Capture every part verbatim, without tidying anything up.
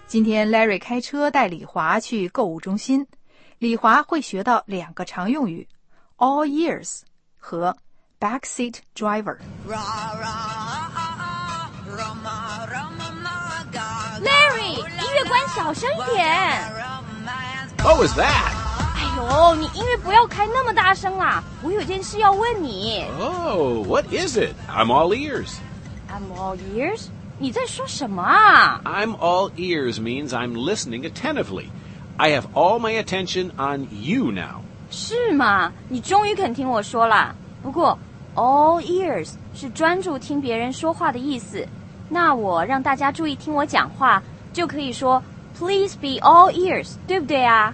今天 Larry 开车带李华去购物中心，李华会学到两个常用语 all ears 和 backseat driver。 Larry， 音乐关小声一点。 What was that? 哎呦，你音乐不要开那么大声啦，我有件事要问你。 Oh, what is it? I'm all ears. I'm all ears？ 你在说什么啊？ I'm all ears means I'm listening attentively. I have all my attention on you now. 是吗？你终于肯听我说啦。不过 all ears 是专注听别人说话的意思，那我让大家注意听我讲话，就可以说 Please be all ears， 对不对啊？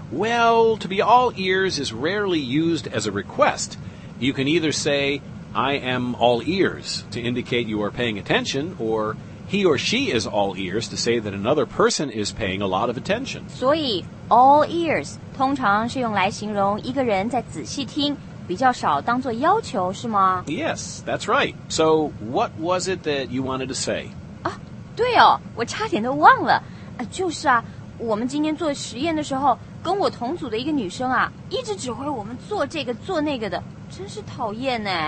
Well, to be all ears is rarely used as a request. You can either say, I am all ears, to indicate you are paying attention, or he or she is all ears to say that another person is paying a lot of attention. 所以 all ears 通常是用来形容一个人在仔细听，比较少当作要求，是吗？ Yes, that's right. So, what was it that you wanted to say? 啊，对哦，我差点都忘了。啊，就是啊，我们今天做实验的时候，跟我同组的一个女生啊，一直指挥我们做这个做那个的，真是讨厌呢。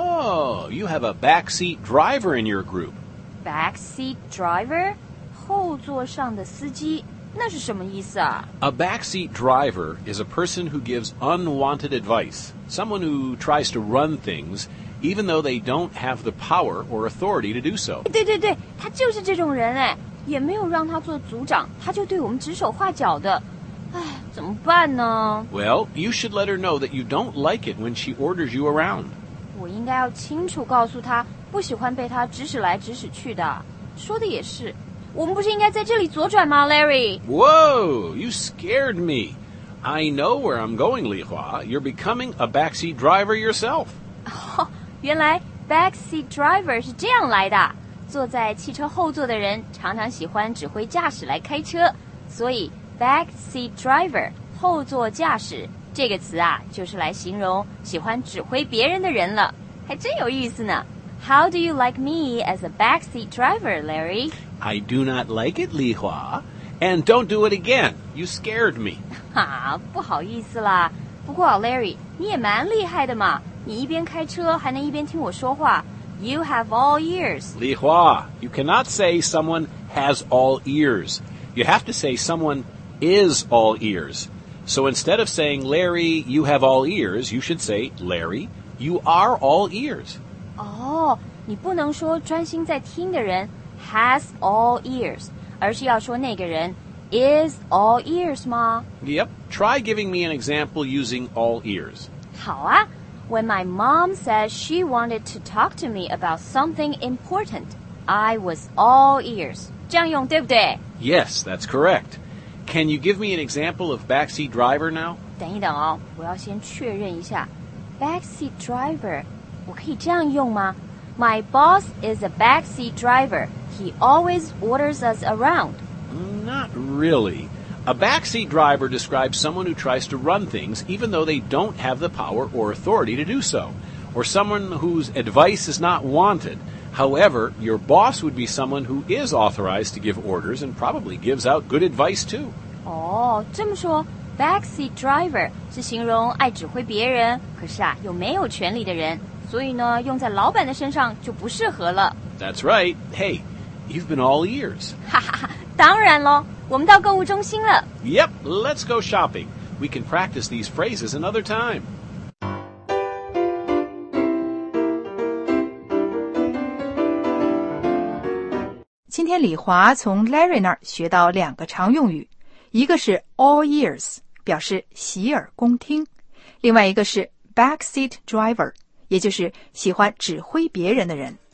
Oh, you have a backseat driver in your group. Backseat driver， 后座上的司机，那是什么意思啊？ A backseat driver is a person who gives unwanted advice, someone who tries to run things even though they don't have the power or authority to do so. 对对对，他就是这种人哎，也没有让他做组长，他就对我们指手画脚的。唉，怎么办呢？ Well, you should let her know that you don't like it when she orders you around. 我应该要清楚告诉他，不喜欢被他指使来指使去的。说的也是，我们不是应该在这里左转吗 ，Larry？ Whoa, you scared me. I know where I'm going, Li Hua. You're becoming a backseat driver yourself. 哦，原来 backseat driver 是这样来的。坐在汽车后座的人常常喜欢指挥驾驶来开车，所以 backseat driver 后座驾驶这个词啊，就是来形容喜欢指挥别人的人了，还真有意思呢。How do you like me as a backseat driver, Larry? I do not like it, Li Hua. And don't do it again. You scared me. 哈，不好意思啦。不过 Larry， 你也蛮厉害的嘛，你一边开车还能一边听我说话。You have all ears. Li Hua, you cannot say someone has all ears. You have to say someone is all ears. So instead of saying, Larry, you have all ears, you should say, Larry, you are all ears. 哦，你不能说专心在听的人 has all ears， 而是要说那个人 is all ears 吗？ Yep. Try giving me an example using all ears. 好啊。When my mom said she wanted to talk to me about something important, I was all ears. 这样用对不对？ Yes, that's correct. Can you give me an example of backseat driver now? 等一等哦，我要先确认一下。Backseat driver， 我可以这样用吗？ My boss is a backseat driver. He always orders us around. Not really. A backseat driver describes someone who tries to run things even though they don't have the power or authority to do so, or someone whose advice is not wanted. However, your boss would be someone who is authorized to give orders and probably gives out good advice too. 哦，这么说 backseat driver 是形容爱指挥别人，可是啊又没有权利的人，所以呢用在老板的身上就不适合了。 That's right. Hey, you've been all ears. 哈哈哈，当然咯，我们到购物中心了。 Yep, let's go shopping. We can practice these phrases another time. 今天李华从 Larry 那儿学到两个常用语，一个是 all ears， 表示洗耳恭听，另外一个是 backseat driver， 也就是喜欢指挥别人的人。